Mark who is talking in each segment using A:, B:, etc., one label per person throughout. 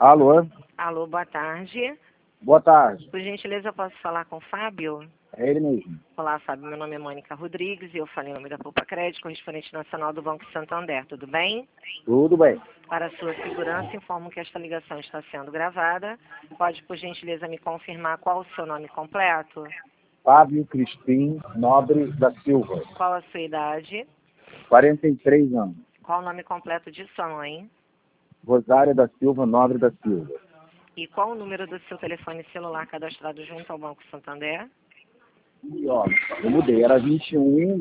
A: Alô?
B: Alô, boa tarde.
A: Boa tarde.
B: Por gentileza, eu posso falar com o Fábio?
A: É ele mesmo.
B: Olá, Fábio. Meu nome é Mônica Rodrigues e eu falei em nome da Poupa Crédito, correspondente nacional do Banco Santander. Tudo bem?
A: Tudo bem.
B: Para a sua segurança, informo que esta ligação está sendo gravada. Pode, por gentileza, me confirmar qual o seu nome completo?
A: Fábio Crispim Nobre da Silva,
B: Qual a sua idade?
A: 43 anos.
B: Qual o nome completo de sua mãe?
A: Rosária da Silva Nobre da Silva.
B: E qual o número do seu telefone celular cadastrado junto ao Banco Santander?
A: E ó, eu mudei, era 21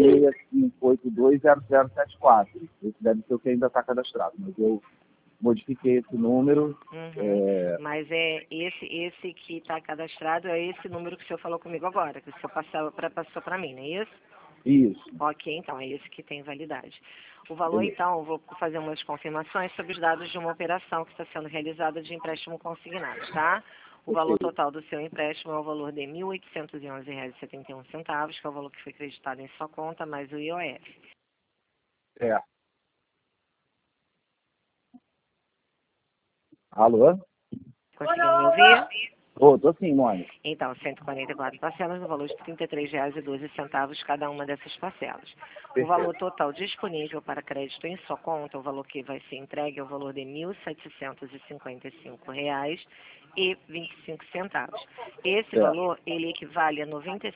A: 965820074. Esse deve ser o que ainda está cadastrado, mas eu modifiquei esse número.
B: Mas é esse que está cadastrado, é esse número que o senhor falou comigo agora, que o senhor passou para mim, não é isso?
A: Isso.
B: Ok, então, é esse que tem validade. O valor, então, eu vou fazer umas confirmações sobre os dados de uma operação que está sendo realizada de empréstimo consignado, tá? O valor total do seu empréstimo é o valor de R$ 1.811,71, que é o valor que foi acreditado em sua conta, mais o IOF.
A: É. Alô?
B: Conseguiu me ouvir?
A: Tô sim, Mônica.
B: Então, 144 parcelas no valor de R$ 33,12 cada uma dessas parcelas.
A: Perfeito.
B: O valor total disponível para crédito em sua conta, o valor que vai ser entregue é o valor de R$ 1.755,25. Esse valor, ele equivale a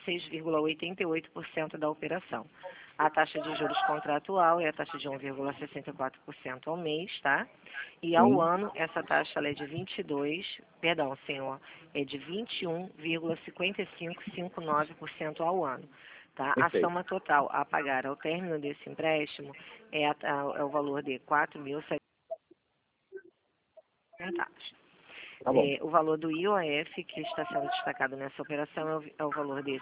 B: 96,88% da operação. A taxa de juros contratual é a taxa de 1,64% ao mês, tá? E ao ano, essa taxa ela é de 21,5559% ao ano. Tá? A soma total a pagar ao término desse empréstimo é o valor de R$ 4.700.
A: Tá bom.
B: O valor do IOF que está sendo destacado nessa operação é o valor de R$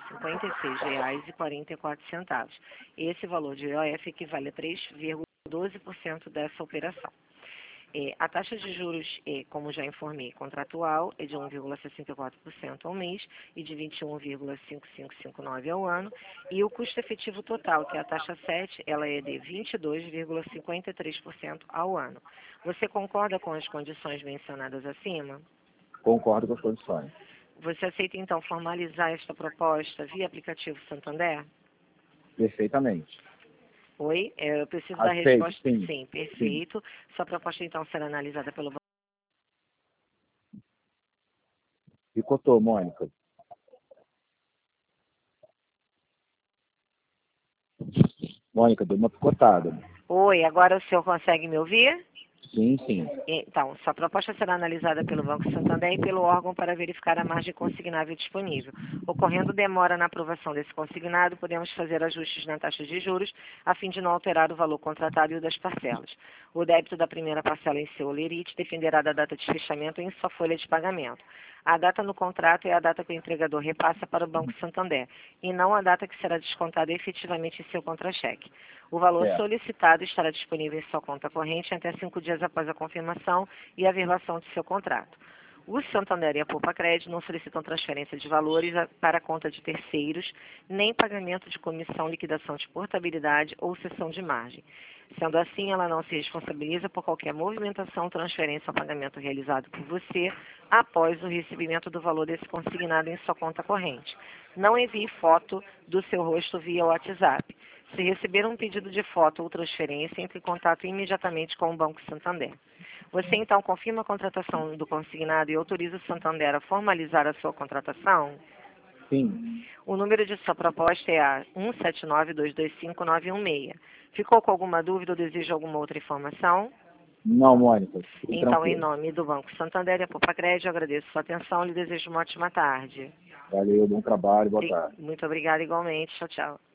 B: 56,44. Esse valor de IOF equivale a 3,12% dessa operação. A taxa de juros, como já informei, contratual é de 1,64% ao mês e de 21,5559 ao ano. E o custo efetivo total, que é a taxa 7, ela é de 22,53% ao ano. Você concorda com as condições mencionadas acima?
A: Concordo com as condições.
B: Você aceita, então, formalizar esta proposta via aplicativo Santander?
A: Perfeitamente.
B: Oi? Eu preciso da
A: Aceito,
B: resposta.
A: sim.
B: Sim, perfeito. Sua proposta, então, será analisada pelo banco.
A: Picotou, Mônica. Mônica, deu uma picotada.
B: Oi, agora o senhor consegue me ouvir?
A: Sim, sim.
B: Então, sua proposta será analisada pelo Banco Santander e pelo órgão para verificar a margem consignável disponível. Ocorrendo demora na aprovação desse consignado, podemos fazer ajustes na taxa de juros, a fim de não alterar o valor contratado e o das parcelas. O débito da primeira parcela em seu olerite dependerá da data de fechamento em sua folha de pagamento. A data no contrato é a data que o entregador repassa para o Banco Santander, e não a data que será descontada efetivamente em seu contra-cheque. O valor solicitado estará disponível em sua conta corrente até 5 dias após a confirmação e a averbação de seu contrato. O Santander e a Poupa Crédito não solicitam transferência de valores para a conta de terceiros, nem pagamento de comissão, liquidação de portabilidade ou cessão de margem. Sendo assim, ela não se responsabiliza por qualquer movimentação, transferência ou pagamento realizado por você após o recebimento do valor desse consignado em sua conta corrente. Não envie foto do seu rosto via WhatsApp. Se receber um pedido de foto ou transferência, entre em contato imediatamente com o Banco Santander. Você, então, confirma a contratação do consignado e autoriza o Santander a formalizar a sua contratação?
A: Sim.
B: O número de sua proposta é a 179225916. Ficou com alguma dúvida ou deseja alguma outra informação?
A: Não, Mônica.
B: Então, em nome do Banco Santander e a Poupa Crédito, eu agradeço sua atenção e lhe desejo uma ótima tarde.
A: Valeu, bom trabalho, boa tarde.
B: Muito obrigada igualmente. Tchau, tchau.